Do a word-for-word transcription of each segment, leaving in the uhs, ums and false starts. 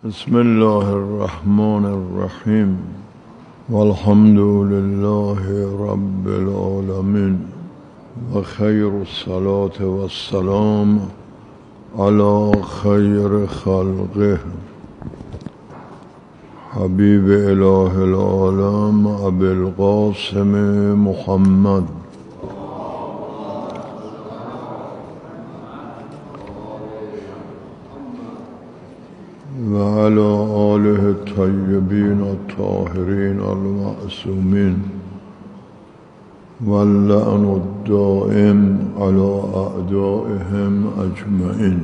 بسم الله الرحمن الرحیم والحمد لله رب العالمین و خیر الصلاة و السلام علی خیر خلقه حبیب اله العالم ابی القاسم محمد و علی آله الطیبین الطاهرین المعصومین واللعن الدائم علی اعدائهم اجمعین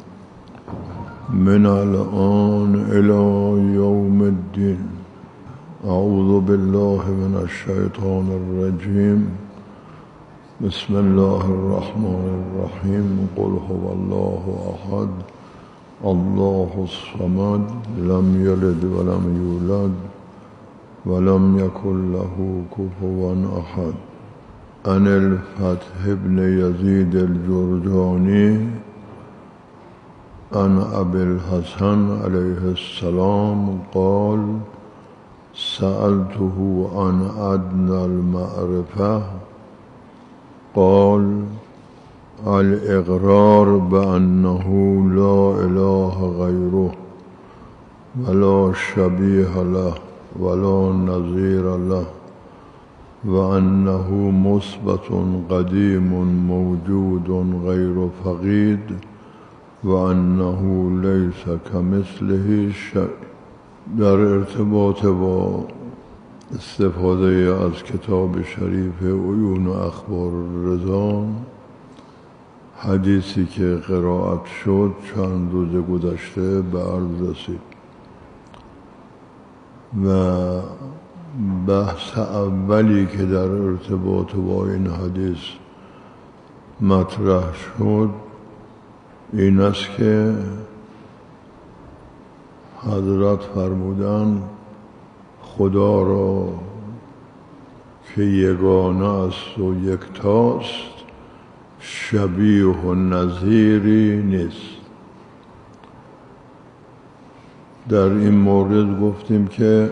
من الآن الی یوم الدین. اعوذ بالله من الشیطان الرجیم. بسم الله الرحمن الرحیم. قل هو الله احد الله الصمد لم یلد ولم یولد ولم یکن له کفوا احد. عن الفتح ابن یزید الجرجانی عن ابی الحسن علیه السلام قال سألته عن ادنى المعرفة قال الاقرار بأنه لا اله غیره ولا شبیه له ولا نظیر له وأنه مثبت قدیم موجود غیر فقید وأنه لیس کمثله شیء. در ارتباط با استفاده از کتاب شریف عیون اخبار الرضا، حدیثی که قرائت شد چند روز گذشته به عرض رسید و بحث اولی که در ارتباط با این حدیث مطرح شد این است که حضرت فرمودند خدا را که یگانه است و یکتاست شبیه و نظیری نیست. در این مورد گفتیم که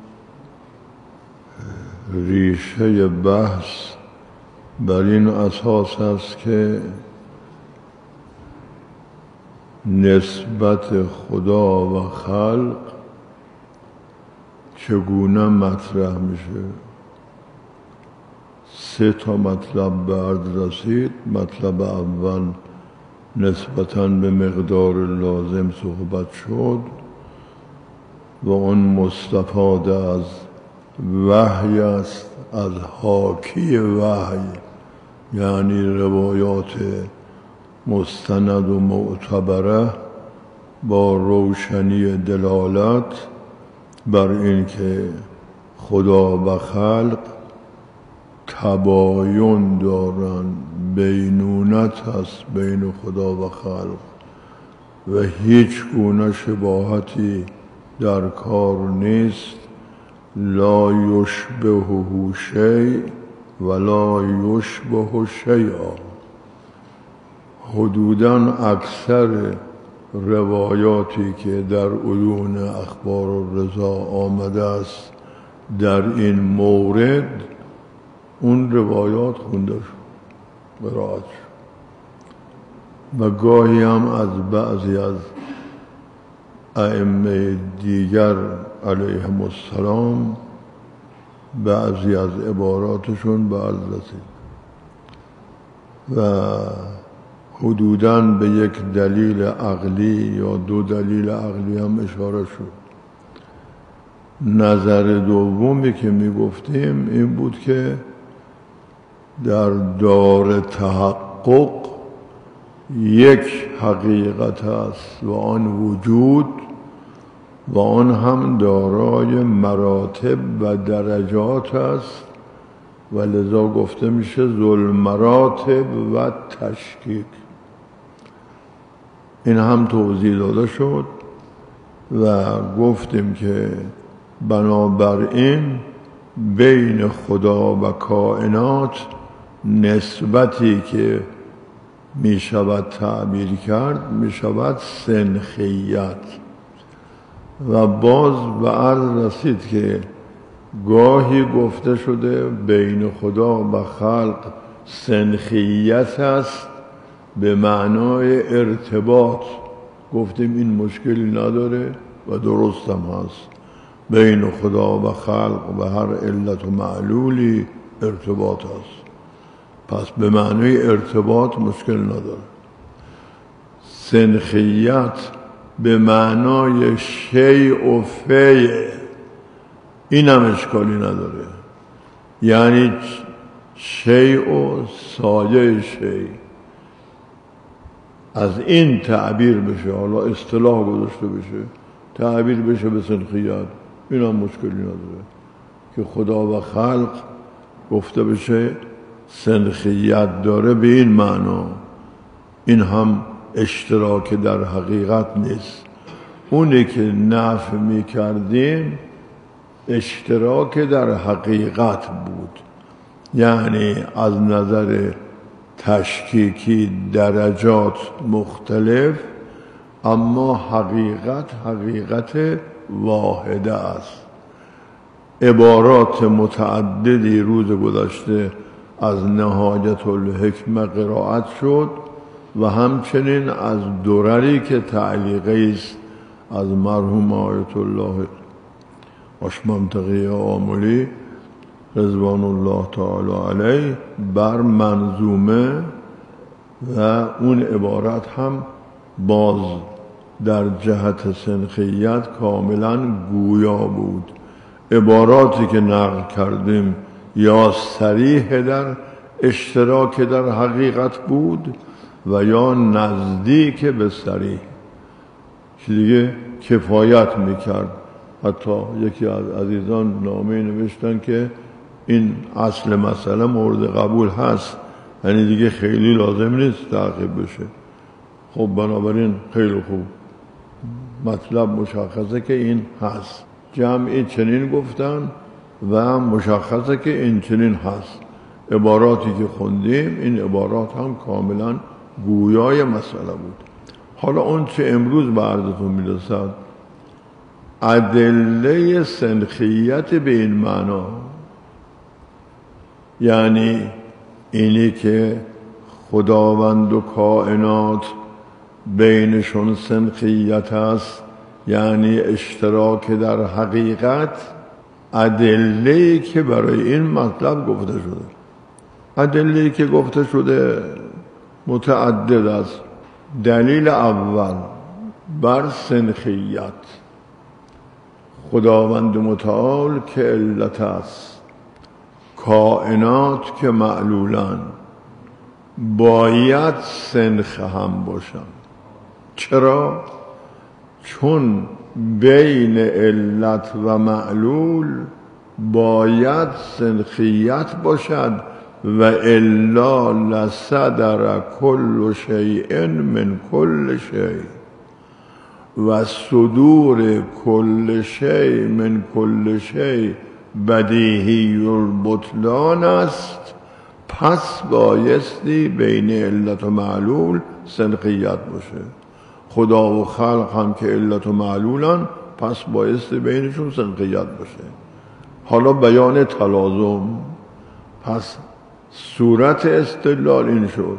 ریشه بحث بر این اساس است که نسبت خدا و خلق چگونه مطرح میشه. سه تا مطلب به عرض رسید. مطلب اول نسبتاً به مقدار لازم صحبت شد و اون مستفاده از وحی است، از حاکی وحی، یعنی روایات مستند و معتبره با روشنی دلالت بر این که خدا و خلق تباین دارند، بینونت هست بین خدا و خلق و هیچ گونه شباهتی در کار نیست. لا یشبهه شیء ولا یشبه شیئا. حدوداً اکثر روایاتی که در عیون اخبار الرضا آمده است در این مورد، اون روایات خونده شد، قرائت شد و گاهی هم از بعضی از ائمه دیگر علیهم السلام بعضی از عباراتشون به عرض رسید و حدوداً به یک دلیل عقلی یا دو دلیل عقلی هم اشاره شد. نظر دومی که می گفتیم این بود که در دار تحقق یک حقیقت است و آن وجود و آن هم دارای مراتب و درجات است و لذا گفته میشه ذوالمراتب و تشکیک. این هم توضیح داده شد و گفتیم که بنابراین بین خدا و کائنات نسبتی که می شود تعبیر کرد می شود سنخیت. و باز به عرض رسید که گاهی گفته شده بین خدا و خلق سنخیت است به معنای ارتباط. گفتیم این مشکلی نداره و درست هم هست. بین خدا و خلق و هر علت و معلولی ارتباط هست، پس به معنای ارتباط مشکل نداره. سنخیت به معنای شیء و فیع، این هم اشکالی نداره، یعنی شیء و سایه شیء، از این تعبیر بشه، حالا اصطلاح گذاشته بشه، تعبیر بشه به سنخیت، این هم مشکلی نداره که خدا و خلق گفته بشه سنخیت داره به این معنا. این هم اشتراک در حقیقت نیست. اونی که نفی می کردیم اشتراک در حقیقت بود، یعنی از نظر تشکیکی درجات مختلف، اما حقیقت حقیقت واحده است. عبارات متعددی روز گذشته از نهایت الحکمه قرائت شد و همچنین از درری که تعلیقی است از مرحوم آیت الله آشمانتقی آملی رضوان الله تعالی علیه بر منظومه، و اون عبارت هم باز در جهت سنخیت کاملا گویا بود. عباراتی که نقل کردیم یا صریح در اشتراک در حقیقت بود و یا نزدیک به صریح، که دیگه کفایت میکرد. حتی یکی از عزیزان نامه نوشتن که این اصل مسئله مورد قبول هست، یعنی دیگه خیلی لازم نیست تعقیب بشه. خب بنابراین خیلی خوب، مطلب مشخصه که این هست. جمعی چنین گفتن و مشخصه که این چنین هست. عباراتی که خوندیم این عبارات هم کاملا گویای مسئله بود. حالا اون چه امروز به عرضتون میرسد، ادله سنخیت به این معنا، یعنی اینی که خداوند و کائنات بینشون سنخیت است، یعنی اشتراک در حقیقت، ادله‌ای که برای این مطلب گفته شده. ادله‌ای که گفته شده متعدد است. دلیل اول بر سنخیت، خداوند متعال که علت است، کائنات که معلولن، باید سنخ هم باشن. چرا؟ چون بین علت و معلول باید سنخیت باشد و الا لصدر کل شیء من کل شیء، و صدور کل شیء من کل شیء بدیهی البطلان است. پس بایستی بین علت و معلول سنخیت باشه. خدا و خلق هم که علت و معلولن، پس بایستی بینشون سنخیت باشه. حالا بیان تلازم، پس صورت استدلال این شد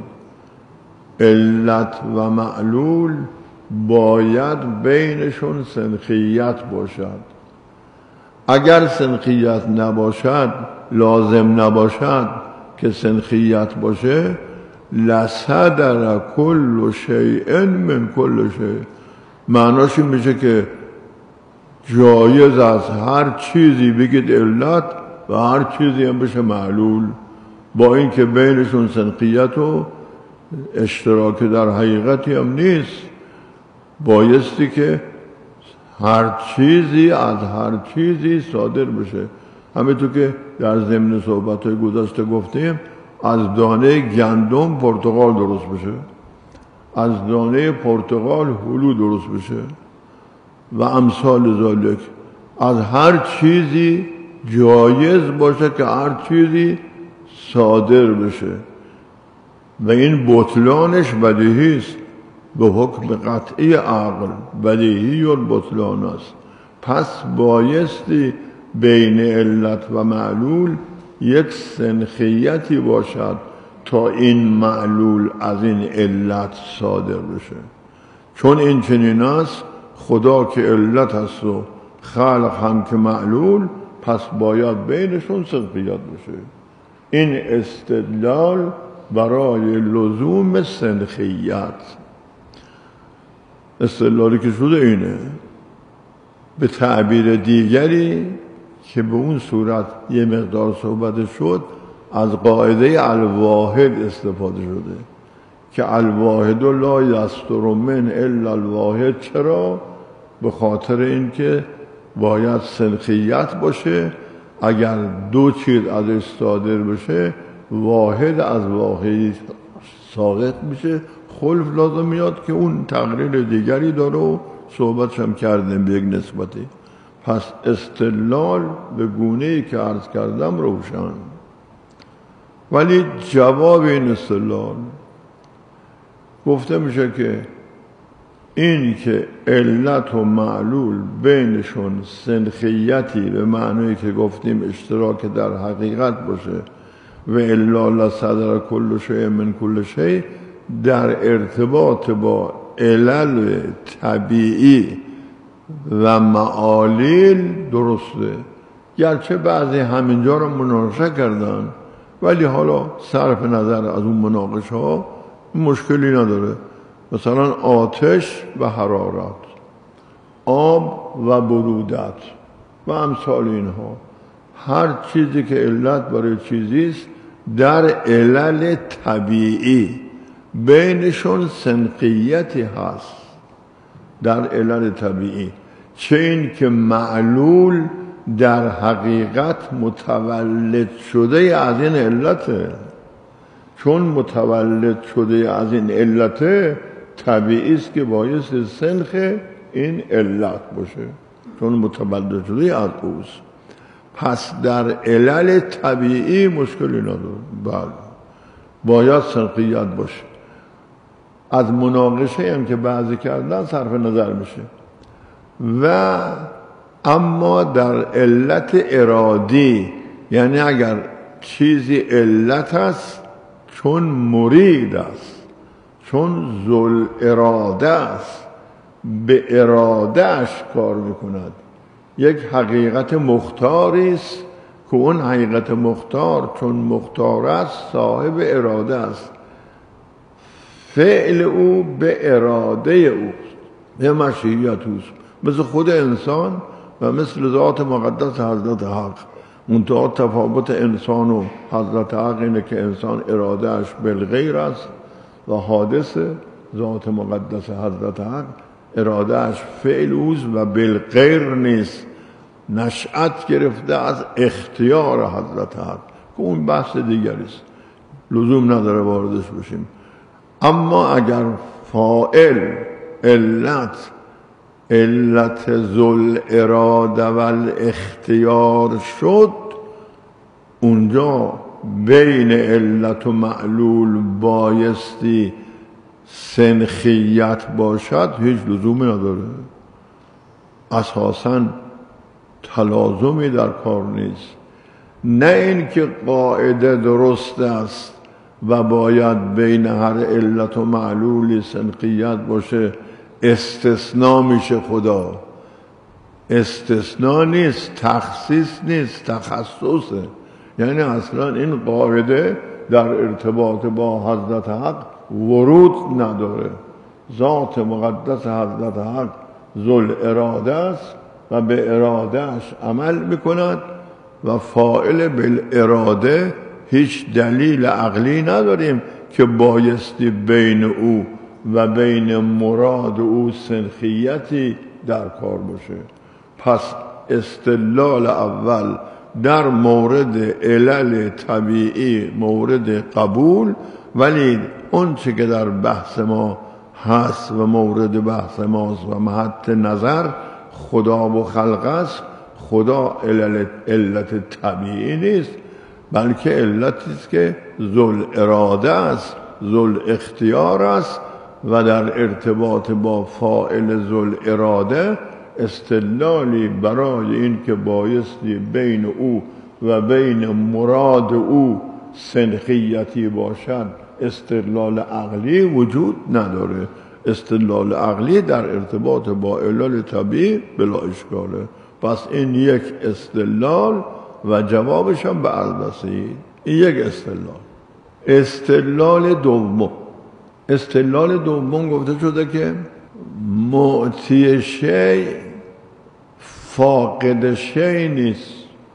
علت و معلول باید بینشون سنخیت باشد. اگر سنخیت نباشد، لازم نباشد که سنخیت باشه، لصدر کل شیء من کل شیء، معناش این میشه که جایز است هر چیزی بگید علت و هر چیزی هم بشه معلول، با اینکه بینشون سنخیت و اشتراک در حقیقتی هم نیست. بایستی که هر چیزی از هر چیزی صادر بشه. همینطور که در ضمن صحبت‌های گذشته گفتیم، از دانه گندم پرتقال درست بشه، از دانه پرتقال هلو درست بشه و امثال ذالک. از هر چیزی جایز باشه که هر چیزی صادر بشه و این بطلانش بدیهی است، به حکم قطعی عقل بدیهی البطلان است. پس بایستی بین علت و معلول یک سنخیتی باشد تا این معلول از این علت صادر بشه. چون این چنین است، خدا که علت است و خلق هم که معلول، پس باید بینشون سنخیت بشه. این استدلال برای لزوم سنخیت. استدلالی که شده اینه. به تعبیر دیگری که به اون صورت یه مقدار صحبت شد، از قاعده الواحد استفاده شده که الواحد لا یستر من الا الواحد. چرا؟ به خاطر اینکه باید سنخیت باشه. اگر دو چیز ازش صادر بشه، واحد از واحدی ساقط میشه، خلف لازم میاد که اون تقریر دیگری داره و صحبتش هم کردیم به یک نسبتی. پس استدلال به گونه‌ای که عرض کردم روشن. ولی جواب این استدلال گفته میشه که این که علت و معلول بینشون سنخیتی به معنی که گفتیم اشتراک در حقیقت باشه و الا لصدر کل شیء من کل شیء، در ارتباط با علل طبیعی و معالیل درسته. گرچه بعضی همینجا رو مناقشه کردن، ولی حالا صرف نظر از اون مناقشه ها مشکلی نداره. مثلا آتش و حرارت، آب و برودت و امثال اینها، هر چیزی که علت برای چیزیست در علل طبیعی بینشون سنخیتی هست. در علل طبیعی، چه این که معلول در حقیقت متولد شده از این علته. چون متولد شده از این علته، طبیعی است که باعث سنخ این علت باشه، چون متولد شده از اوست. پس در علل طبیعی مشکلی نداره. بله، باید سنخیت باشه. از مناقشه هم که بعضی کردن صرف نظر میشه. و اما در علت ارادی، یعنی اگر چیزی علت است چون مرید است، چون ذل اراده است، به ارادهش کار میکند، یک حقیقت مختاری است که اون حقیقت مختار چون مختار است صاحب اراده است، فعل او به اراده اوست، به مشیت اوست، مثل خود انسان و مثل ذات مقدس حضرت حق. منتها تفاوت انسان و حضرت حق اینه که انسان ارادهش بالغیر است و حادث. ذات مقدس حضرت حق ارادهش فعل اوست و بالغیر نیست، نشأت گرفته از اختیار حضرت حق که اون بحث دیگری است، لزوم نداره واردش بشیم. اما اگر فاعل علت علت ذل اراده و الاختیار شد، اونجا بین علت و معلول بایستی سنخیت باشد، هیچ لزومی نداره. اساساً تلازمی در کار نیست. نه این که قاعده درست است و باید بین هر علت و معلولی سنخیت باشه، استثناء میشه. خدا استثناء نیست، تخصیص نیست، تخصصه. یعنی اصلا این قاعده در ارتباط با حضرت حق ورود نداره. ذات مقدس حضرت حق ذل اراده است و به ارادهش عمل میکند و فاعل بالاراده هیچ دلیل عقلی نداریم که بایستی بین او و بین مراد او سنخیتی در کار باشه. پس استدلال اول در مورد علل طبیعی مورد قبول، ولی اون چه که در بحث ما هست و مورد بحث ماست و محط نظر خدا و خلق است، خدا علت, علت طبیعی نیست، بلکه علتی است که ذل اراده است، ذل اختیار است و در ارتباط با فاعل ذل اراده استدلالی برای این که بایستی بین او و بین مراد او سنخیتی باشد استدلال عقلی وجود نداره. استدلال عقلی در ارتباط با علل طبیعی بلا اشکاله. پس این یک استدلال و جوابش هم به البسید. این یک استدلال. استدلال دوم استدلال دوم گفته شده که معطی شی فاقد شی نیست.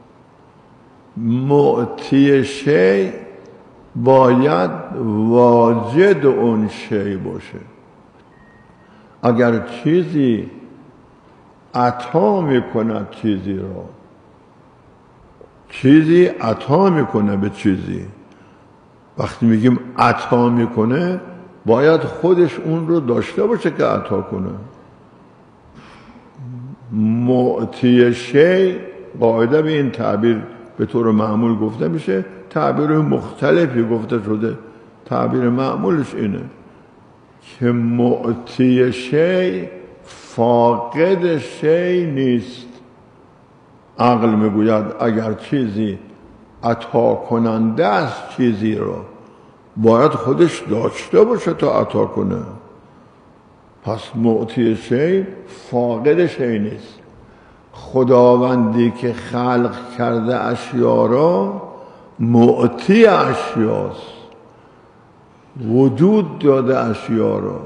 معطی شی باید واجد اون شی باشه. اگر چیزی عطا میکند چیزی را، چیزی عطا میکنه به چیزی، وقتی میگیم عطا میکنه باید خودش اون رو داشته باشه که عطا کنه. معطی شی قاعده به این تعبیر به طور معمول گفته میشه، تعبیر مختلفی گفته شده. تعبیر معمولش اینه که معطی شی فاقد شی نیست. عقل میگوید اگر چیزی عطا کننده است چیزی را باید خودش داشته باشه تا عطا کنه. پس معطی شی فاقد شی نیست. خداوندی که خلق کرده اشیا را معطی اشیاست، وجود داده اشیا را،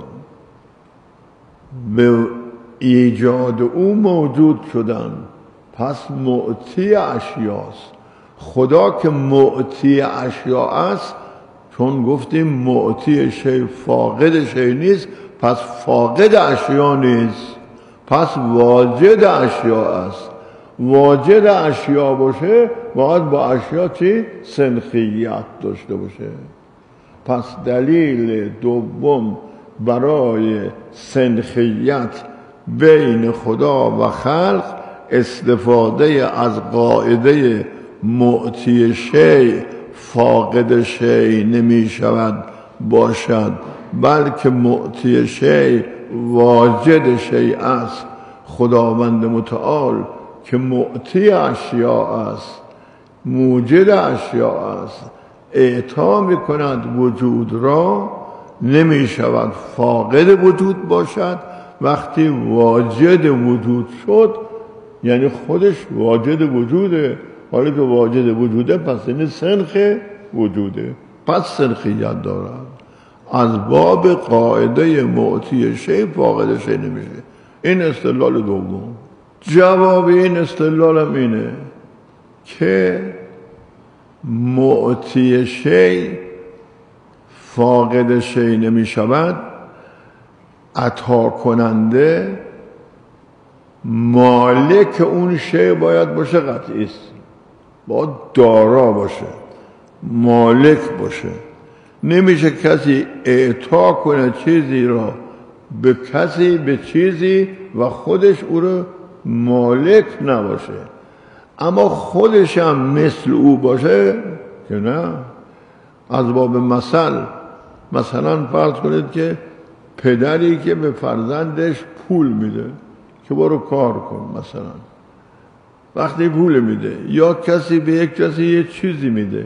به ایجاد او موجود شدن، پس معطی اشیاست. خدا که معطی اشیا است، چون گفتیم معطی شی فاقد شی نیست، پس فاقد اشیا نیست، پس واجد اشیا است. واجد اشیا باشه باید با اشیا چی؟ سنخیت داشته باشه. پس دلیل دوم برای سنخیت بین خدا و خلق استفاده از قاعده معطی شی فاقد شی نمی شود باشد، بلکه معطی شی واجد شی است. خداوند متعال که معطی اشیا است، موجد اشیا است، اعطا می کند وجود را، نمی شود فاقد وجود باشد. وقتی واجد وجود شد یعنی خودش واجد وجوده. حالا که واجد وجوده پس این سنخ وجوده، پس سنخیت دارد. از باب قاعده معطی شی فاقد شی نمیشه. این استدلال دوم. جواب این استدلال هم اینه که معطی شی فاقد شی نمی شود، عطا کننده مالک اون شی باید باشه. قطعی است، باید دارا باشه، مالک باشه. نمیشه کسی اعطا کنه چیزی را به کسی به چیزی و خودش او رو مالک نباشه، اما خودش هم مثل او باشه که نه. از باب مثل، مثلا فرض کنید که پدری که به فرزندش پول میده که برو کار کن، مثلا وقتی پول میده، یا کسی به یک کسی یه چیزی میده،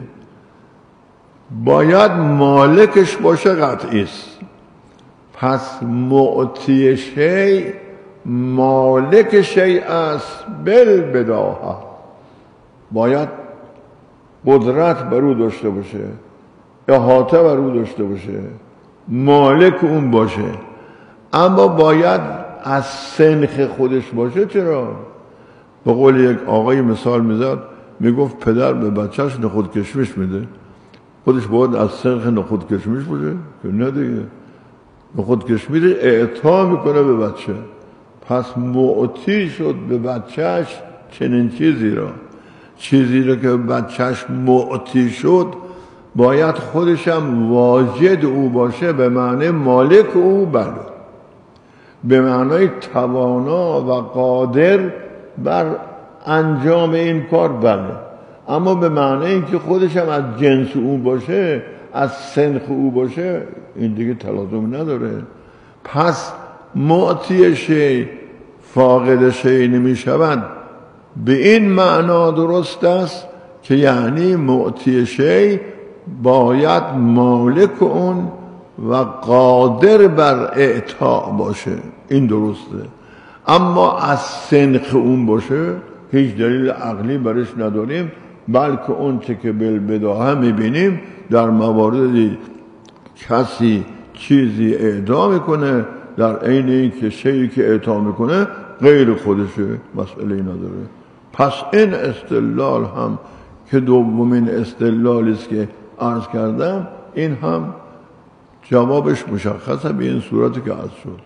باید مالکش باشه. قطعی است. پس معطی شی مالک شی است بالبداهه. باید قدرت بر او داشته باشه، احاطه بر او داشته باشه، مالک اون باشه، اما باید از سنخ خودش باشه. چرا؟ به قول یک آقای مثال میزد، میگفت پدر به بچهش نخود کشمش میده، خودش باید از سنخ نخود کشمش باشه که نه دیگه. نخود کشمش اعطا میکنه به بچه، پس معطی شد به بچهش چنین چیزی را. چیزی را که بچهش معطی شد باید خودش هم واجد او باشه، به معنی مالک او، بله، به معنی توانا و قادر بر انجام این کار، بله، اما به معنی اینکه خودش هم از جنس او باشه، از سنخ او باشه، این دیگه تلازم نداره. پس معطی شی فاقد شیء نمی شود به این معنا درست است که یعنی معطی شیء باید مالک اون و قادر بر اعطا باشه، این درسته. اما از سنخ اون باشه هیچ دلیل عقلی برش نداریم، بلکه اون چه که بالبداهه میبینیم در مواردی کسی چیزی اعطا میکنه در عین اینکه شیئی که اعطا میکنه غیر خودشه، مسئله نداره. پس این استدلال هم که دومین استدلالی است که عرض کردم، این هم جوابش مشخصه به این صورتی که عرض شد.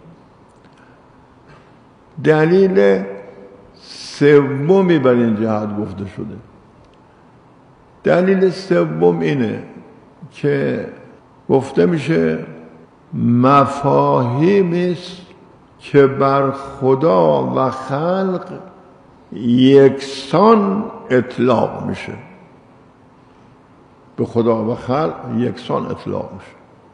دلیل سومی بر این جهت گفته شده. دلیل سوم اینه که گفته میشه مفاهیمی است که بر خدا و خلق یکسان اطلاق میشه. به خدا و خلق یکسان اطلاق میشه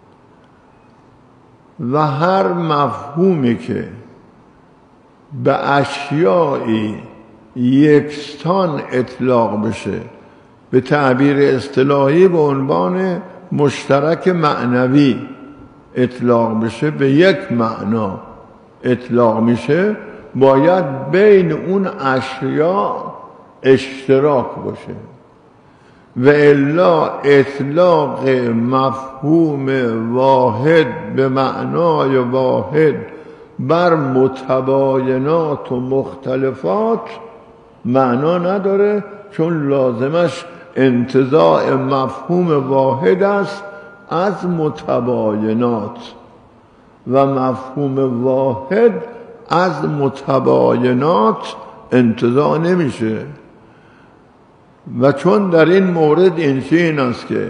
و هر مفهومی که به اشیایی یکسان اطلاق بشه به تعبیر اصطلاحی به عنوان مشترک معنوی اطلاق بشه، به یک معنا اطلاق میشه، باید بین اون اشیا اشتراک باشه و الا اطلاق مفهوم واحد به معنای واحد بر متباینات و مختلفات معنا نداره، چون لازمش انتزاع مفهوم واحد است از متباینات و مفهوم واحد از متباینات انتزاع نمیشه. و چون در این مورد این چنین است که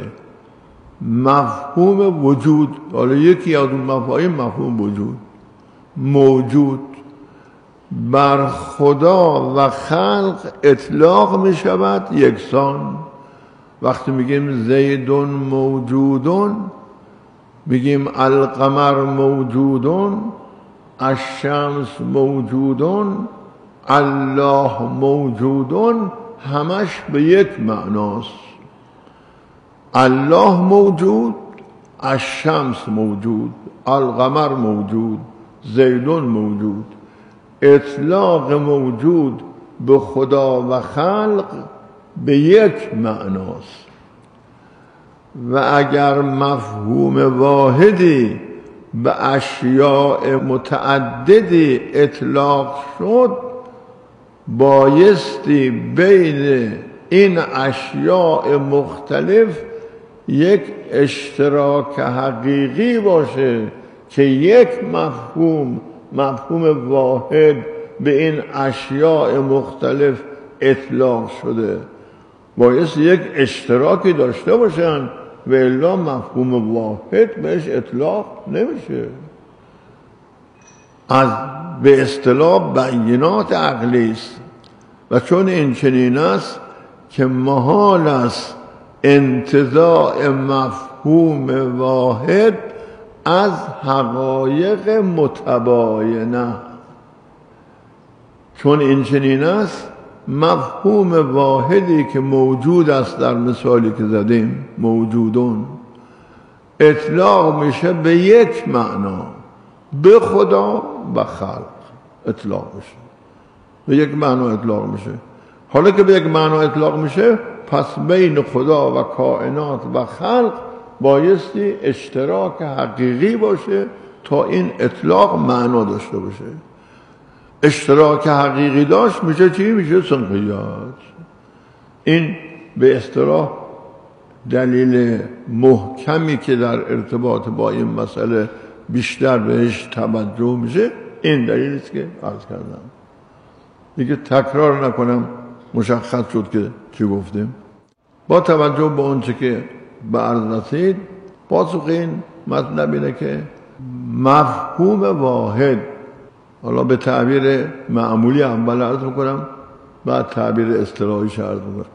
مفهوم وجود، حالا یکی از اون مفاهیم مفهوم وجود، موجود بر خدا و خلق اطلاق می شود یکسان. وقتی میگیم زیدون موجودون، میگیم القمر موجودون، الشمس موجودون، الله موجودون، همش به یک معناست. الله موجود، الشمس موجود، القمر موجود، زیدون موجود. اطلاق موجود به خدا و خلق به یک معناست و اگر مفهوم واحدی به اشیاء متعددی اطلاق شد، بایستی بین این اشیاء مختلف یک اشتراک حقیقی باشه که یک مفهوم مفهوم واحد به این اشیاء مختلف اطلاق شده، بایستی یک اشتراکی داشته باشن و الا مفهوم واحد بهش اطلاق نمیشه. از به اصطلاح بینات عقلی است و چون این چنین است که محال است انتزاع مفهوم واحد از حقایق متباینه. چون این چنین است مفهوم واحدی که موجود است در مثالی که زدیم موجودون اطلاق میشه به یک معنا، به خدا و خلق اطلاق میشه، به یک معنا اطلاق میشه. حالا که به یک معنا اطلاق میشه، پس بین خدا و کائنات و خلق بایستی اشتراک حقیقی باشه تا این اطلاق معنا داشته باشه. اشتراک حقیقی داشت میشه چی؟ میشه سنخیات. این به اصطلاح دلیل محکمی که در ارتباط با این مسئله بیشتر بهش توجه میشه، این دلیلی است که عرض کردم. دیگه تکرار نکنم، مشخص شد که چی گفتیم. با توجه به اون چه که به عرض رسید، پاسخ این مطلب اینه که مفهوم واحد، حالا به تعبیر معمولی اول عرض میکنم بعد تعبیر اصطلاحی عرض میکنم.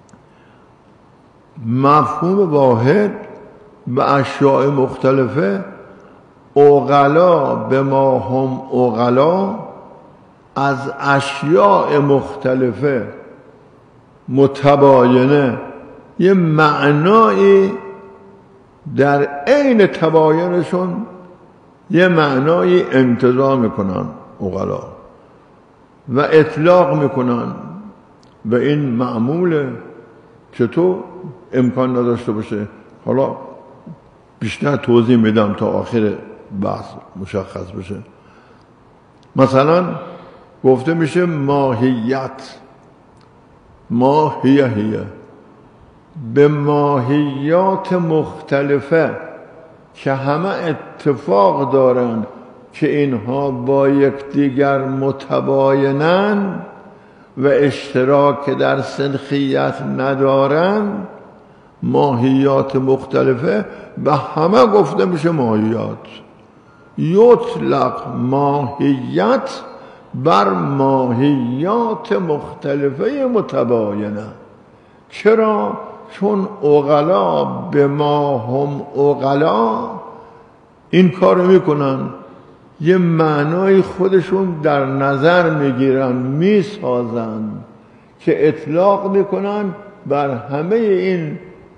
مفهوم واحد به اشیاء مختلفه، عقلا به ما هم عقلا از اشیاء مختلفه متباینه یه معنایی در عین تباینشون یه معنایی انتزاع میکنن عقلا و اطلاق میکنن به این معموله. چطور امکان نداشته باشه؟ حالا بیشتر توضیح میدم تا آخر بحث مشخص بشه. مثلا گفته میشه ماهیت، ماهیه هیه، به ماهیات مختلفه که همه اتفاق دارن که اینها با یکدیگر متباینن و اشتراک در سنخیت ندارن، ماهیات مختلفه به همه گفته میشه ماهیات. یطلق ماهیت بر ماهیات مختلفه متباینه. چرا؟ چون عقلا به ما هم عقلا این کار میکنن، یه معنای خودشون در نظر میگیرن، میسازن که اطلاق میکنن بر همه این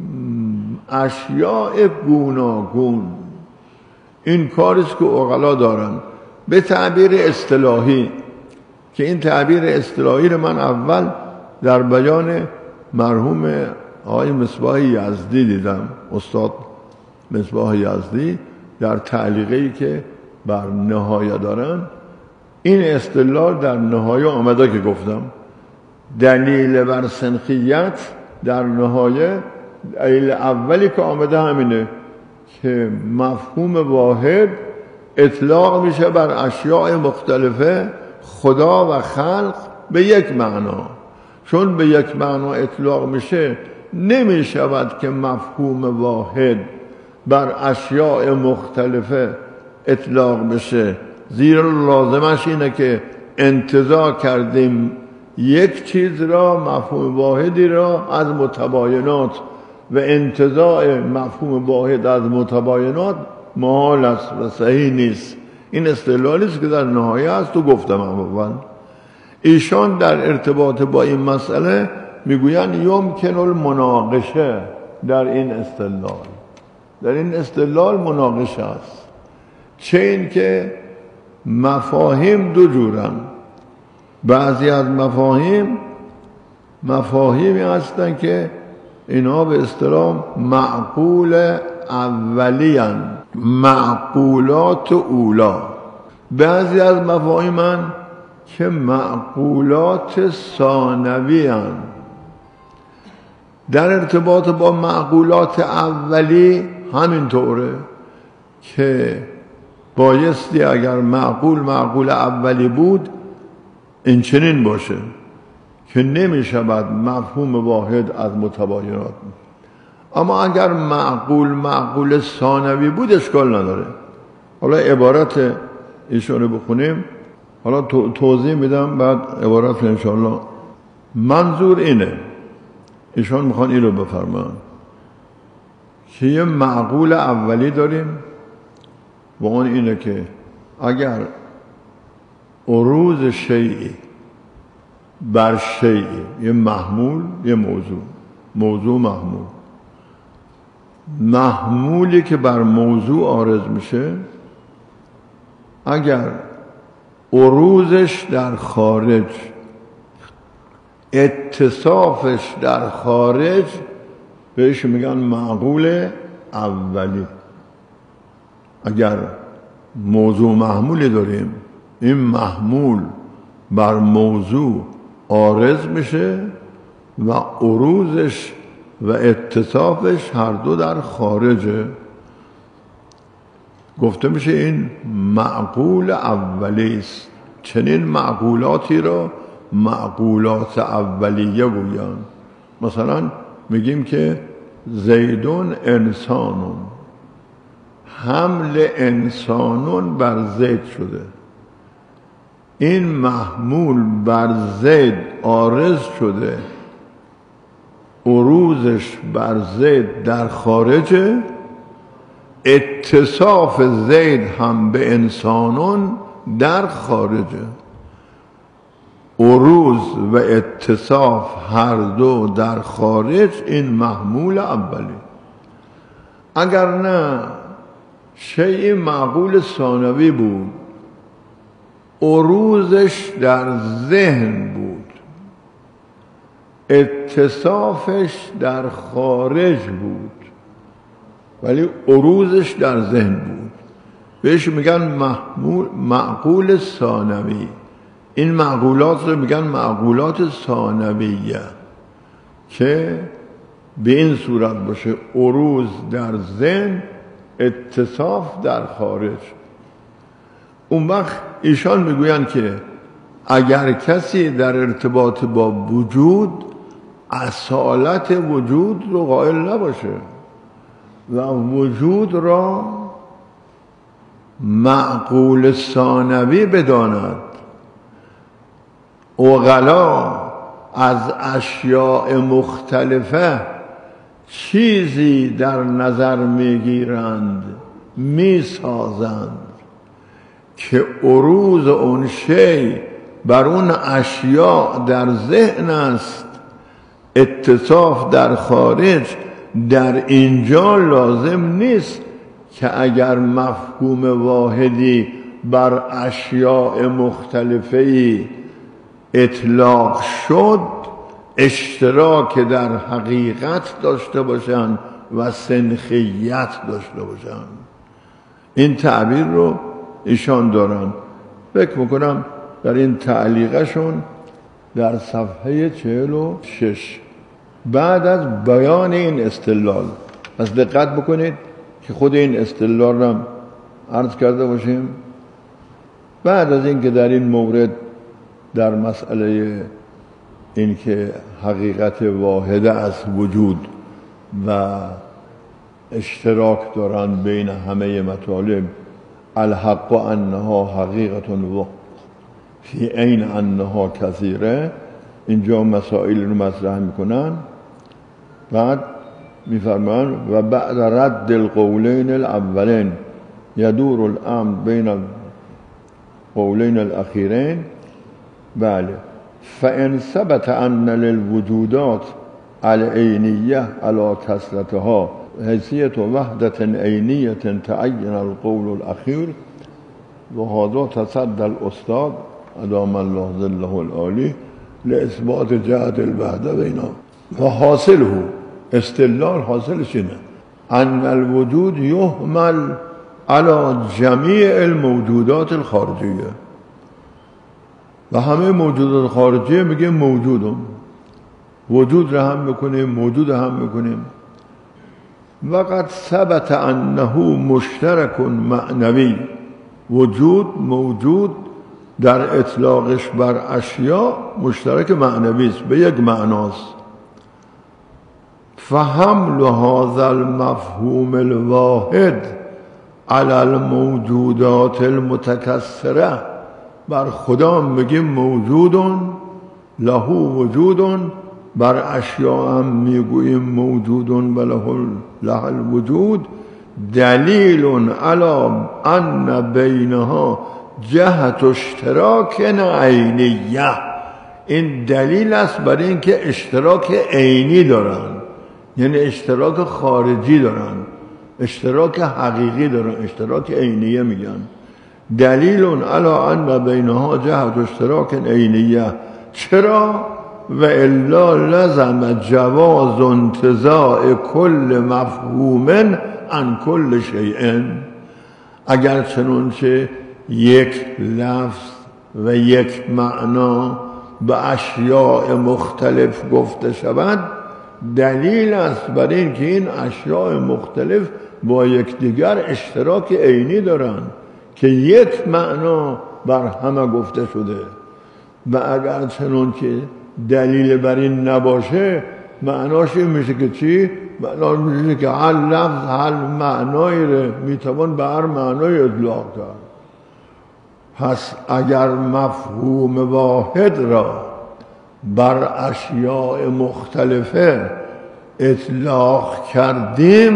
اشیاء گوناگون. این کاریست که عقلا دارن به تعبیر اصطلاحی، که این تعبیر اصطلاحی رو من اول در بیان مرحوم آقای مصباح یزدی دیدم، استاد مصباح یزدی در تعلیقی که بر نهایه دارن. این اصطلاح در نهایه آمده که گفتم دلیل بر سنخیت در نهایه دلیل اولی که آمده همینه که مفهوم واحد اطلاق میشه بر اشیاء مختلفه، خدا و خلق به یک معنا. چون به یک معنا اطلاق میشه نمیشود که مفهوم واحد بر اشیاء مختلفه اطلاق بشه، زیرا لازمش اینه که انتزاع کردیم یک چیز را، مفهوم واحدی را از متباینات، و انتزاع مفهوم واحد از متباینات محال است و صحیح نیست. این اصطلاحی است که در نهایه است و گفتم اول. ایشان در ارتباط با این مسئله میگویند یمکن المناقشه در این اصطلاح. در این اصطلاح مناقشه است. چه این که مفاهیم دو جورن. بعضی از مفاهیم مفاهیمی هستند که اینها به اصطلاح معقول اولی هستند، معقولات اولا. بعضی از مفاهیم هستند که معقولات ثانوی هستند. در ارتباط با معقولات اولی همینطوره که بایستی اگر معقول معقول اولی بود این چنین باشه که نمی شود مفهوم واحد از متباینات. اما اگر معقول معقول ثانوی بود اشکال نداره. حالا عبارت ایشونو بخونیم، حالا توضیح میدم بعد عبارت انشاءالله. منظور اینه، ایشون میخوان این رو بفرمان که یه معقول اولی داریم و اون اینه که اگر عروض شیئی بر شیئی، یه محمول یه موضوع، موضوع محمول، محمولی که بر موضوع عارض میشه، اگر عروضش در خارج، اتصافش در خارج، بهش میگن معقول اولی. اگر موضوع محمولی داریم، این محمول بر موضوع عارض میشه و عروضش و اتصافش هر دو در خارجه، گفته میشه این معقول اولی است. چنین معقولاتی را معقولات اولیه گویند. مثلا میگیم که زیدون انسانون، حمل انسانون بر زید شده. این محمول بر زید عارض شده، عروضش بر زید در خارجه، اتصاف زید هم به انسانون در خارجه. عروض و اتصاف هر دو در خارج این محمول اولی. اگر نه شیء معقول ثانوی بود، عروضش در ذهن بود، اتصافش در خارج بود، ولی عروضش در ذهن بود، بهش میگن محمول معقول ثانوی. این معقولات رو میگن معقولات ثانویه که به این صورت باشه: عروض در ذهن، اتصاف در خارج. اون وقت ایشان میگویند که اگر کسی در ارتباط با وجود اصالت وجود رو قائل نباشه و وجود را معقول ثانوی بداند، عقلا از اشیاء مختلفه چیزی در نظر میگیرند، میسازند که عروض اون شی بر اون اشیاء در ذهن است، اتصاف در خارج. در اینجا لازم نیست که اگر مفهوم واحدی بر اشیاء مختلفی اطلاق شد اشتراک در حقیقت داشته باشند و سنخیت داشته باشند. این تعبیر رو ایشان دارن. فکر میکنم در این تعلیقشون در صفحه چهل و شش بعد از بیان این استدلال، پس دقت بکنید که خود این استدلال را عرض کرده باشیم. بعد از این که در این مورد در مسئله این که حقیقت واحده از وجود و اشتراک دارن بین همه مطالب، الحق انها حقیقت و فی عین انها کثیره، اینجا مسائل رو مطرح میکنن. بعد میفرمان و بعد رد القولین الاولین یدور الامر بین القولین الاخیرین. بله، فان ثبت ان للوجودات العینیه علی کثرتها حیثیت وحدت عینیه تعین القول الاخیر و هذا تصدى الاستاد ادام الله ظله العالی لاثبات جهت الوحده بینهم. و حاصله استدلال حاصلش اینه ان الوجود یحمل على جمیع الموجودات الخارجیه، و همه موجودات خارجیه میگه موجودم، وجود را هم میکنیم، موجود هم میکنیم. وقد ثبت انه مشترک معنوی، وجود موجود در اطلاقش بر اشیاء مشترک معنوی است، به یک معناست. فحمل هذا المفهوم الواحد على الموجودات المتکثره، بر خدا میگیم موجودون له وجودون، بر اشیاء هم میگوییم موجودون و له الوجود، دلیل علی ان بینها جهت اشتراک عینیه. این دلیل است برای اینکه اشتراک عینی دارن، یعنی اشتراک خارجی دارن، اشتراک حقیقی دارن، اشتراک عینیه میگن. دلیل علی ان بینها جهت اشتراک عینیه. چرا؟ و الا لزم جواز انتزاع کل مفهوم عن کل شیء. اگر چنانچه یک لفظ و یک معنا به اشیاء مختلف گفته شود، دلیل است بر این که این اشیاء مختلف با یکدیگر اشتراک عینی دارند که یک معنا بر همه گفته شده. و اگر چنانچه دلیل بر این نباشه، معناش این میشه که چی؟ معناش میشه که هر لفظ هر معنایی رو میتوان به هر معنای اطلاق کرد. پس اگر مفهوم واحد را بر اشیاء مختلفه اطلاق کردیم،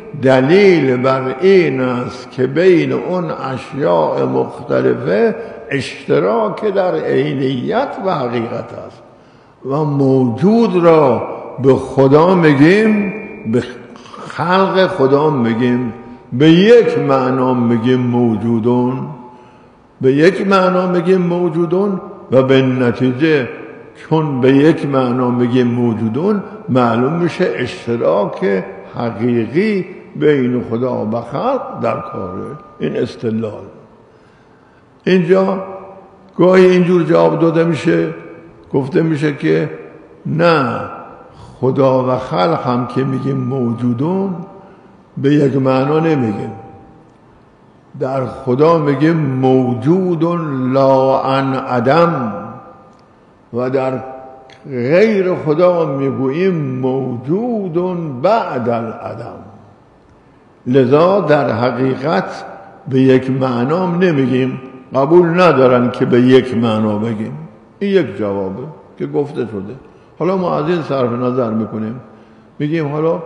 دلیل بر این است که بین اون اشیاء مختلفه اشتراک در عینیت و حقیقت است و موجود را به خدا میگیم، به خلق خدا میگیم، به یک معنا میگیم موجودون، به یک معنا میگیم موجودون و به نتیجه چون به یک معنا میگیم موجودون معلوم میشه اشتراک حقیقی بین خدا و خلق در کاره. این استدلال. اینجا گاهی اینجور جواب داده میشه، گفته میشه که نه، خدا و خلق هم که میگیم موجودون به یک معنا نمیگیم. در خدا میگیم موجودون لا عن عدم و در غیر خدا میگوییم موجودون بعد العدم. لذا در حقیقت به یک معنا نمیگیم، قبول ندارن که به یک معنا بگیم. این یک جوابه که گفته شده. حالا ما از این صرف نظر میکنیم، میگیم حالا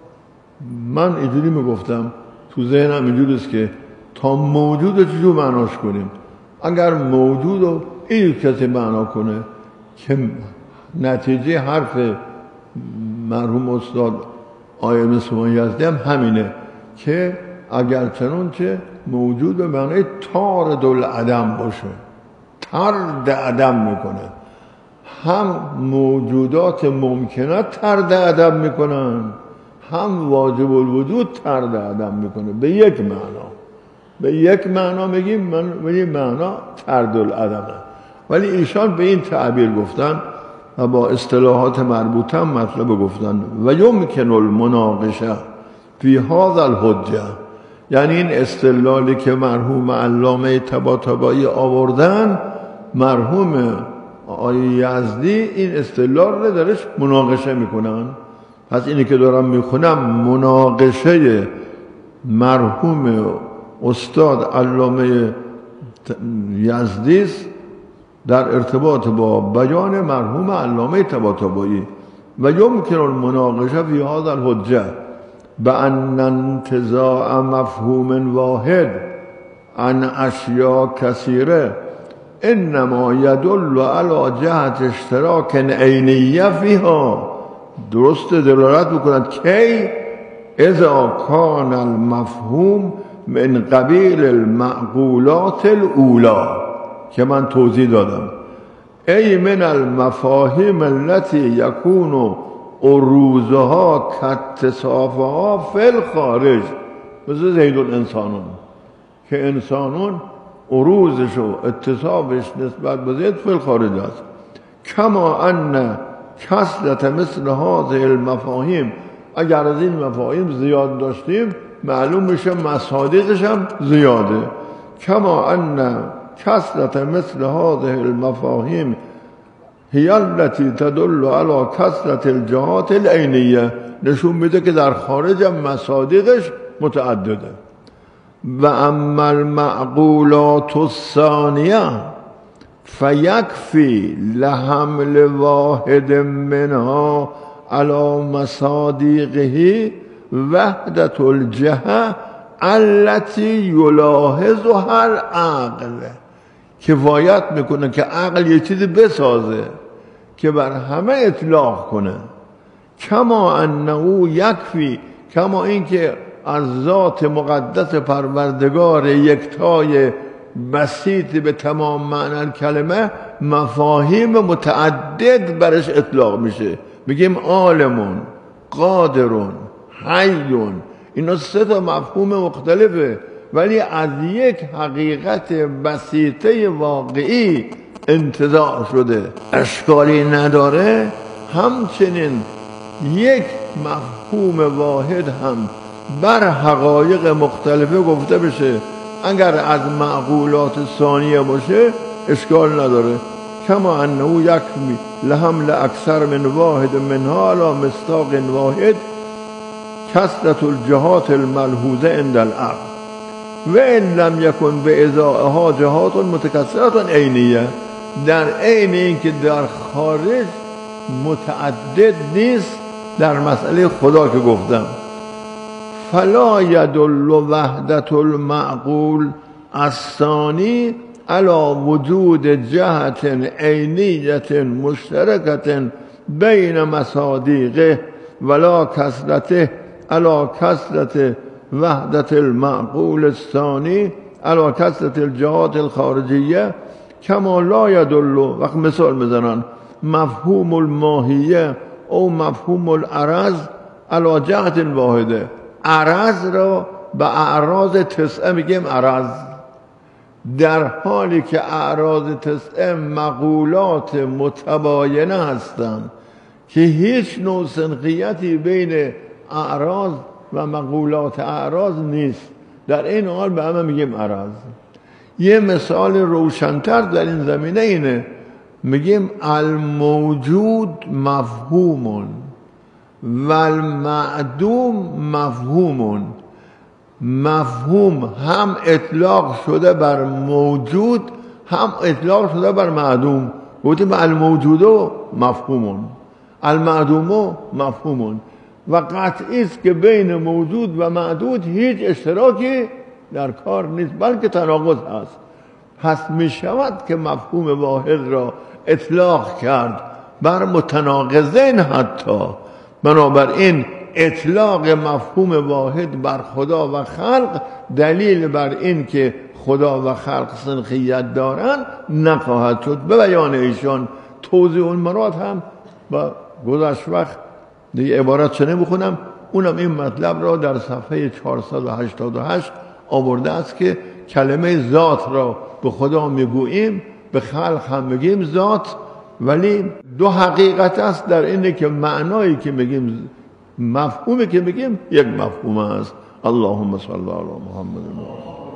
من اینجوری میگفتم، تو ذهنم اینجوری است که تا موجود رو چجور معناش کنیم. اگر موجود رو این کسی معنا کنه که نتیجه حرف مرحوم استاد آیه مسلمان یزدی هم همینه که اگر چنانچه موجود به معنی طارد العدم باشه، طرد عدم میکنه. هم موجودات ممکنه طرد عدم میکنن، هم واجب الوجود طرد عدم میکنه. به یک معنا، به یک معنا میگیم، من به یک معنا طرد العدمه. ولی ایشان به این تعبیر گفتن و با اصطلاحات مربوطه هم مطلب گفتن و یمکن المناقشه فی هذا الحجه، یعنی این استدلالی که مرحوم علامه طباطبایی آوردن، مرحوم آیه یزدی این استدلال رو درش مناقشه میکنن. پس اینی که دارم میخونم مناقشه مرحوم استاد علامه یزدی در ارتباط با بیان مرحوم علامه طباطبایی. و یمکن المناقشه فی هذا الحجه بأن انتزاع مفهوم واحد عن اشیاء کثیره انما يدل على جهت اشتراک عینیه فیها. درست دلالت بکند کی اذا کان المفهوم من قبیل المعقولات الاولی که من توضیح دادم، ای من المفاهیم التي یکون عروضها کاتصافها فی الخارج، مثل زید الانسانون که انسانون عروضش و اتصافش نسبت به زید فی الخارج است. کما ان کثرت مثل هذه المفاهیم، اگر از این مفاهیم زیاد داشتیم معلوم میشه مصادیقش هم زیاده. کما ان کثرت مثل هذه المفاهیم هی التي تدل على کثرت الجهات العینیه، نشون میده که در خارج هم مصادیقش متعدده. و اما المعقولات الثانیه فیکفی لحمل واحد منها على مصادیقه وحدت الجهه التي یلاحظها العقل. کفایت میکنه که عقل یه چیزی بسازه که بر همه اطلاق کنه. کما انه یکفی، کما اینکه از ذات مقدس پروردگار یکتای بسیط به تمام معنی کلمه مفاهیم متعدد برش اطلاق میشه. میگیم عالمون، قادرون، حیون، اینا سه تا مفهوم مختلفه ولی از یک حقیقت بسیطه واقعی انتزاع شده، اشکالی نداره. همچنین یک مفهوم واحد هم بر حقایق مختلفه گفته بشه، اگر از معقولات ثانیه باشه اشکال نداره. کما انه یکفی لحمل اکثر من واحد منها علی مصداق واحد کثرت الجهات الملحوظه عند العقل و ان لم یکن بازائها جهات متکثرة عینیه، در عین اینکه در خارج متعدد نیست. در مسئله خدا که گفتم فلا يدل وحدة المعقول الثانی على وجود جهة عینیة مشترکة بین مصادیقه ولا کثرته على کثرة وحدة المعقول الثانی على کثرة الجهات الخارجیه کما لا يدل. وقت مثال میزنن مفهوم الماهیه او مفهوم العرض على جهت واحده. عرض را به اعراض تسعه میگیم عرض، در حالی که اعراض تسعه مقولات متباینه هستند که هیچ نوع سنخیتی بین اعراض و مقولات اعراض نیست، در این حال به همه میگیم عرض. یه مثال روشن‌تر در این زمینه اینه، میگیم الموجود مفهوم و المعدوم مفهوم. مفهوم هم اطلاق شده بر موجود هم اطلاق شده بر معدوم. گفتیم الموجود مفهوم المعدوم مفهوم و قطعی است که بین موجود و معدود هیچ اشتراکی در کار نیست بلکه تناقض هست. پس می شود که مفهوم واحد را اطلاق کرد بر متناقضین حتی. بنابراین اطلاق مفهوم واحد بر خدا و خلق دلیل بر این که خدا و خلق سنخیت دارند نخواهد شد. به بیان ایشان توضیح اون مراد هم با گذشت وقت دیگه عبارت چنه بخونم، اونم این مطلب را در صفحه چهارصد و هشتاد و هشت آورده است که کلمه ذات را به خدا میگوییم، به خلق هم میگیم ذات، ولی دو حقیقت است در اینه که معنایی که میگیم مفهومی که میگیم یک مفهوم است. اللهم صل علی محمد.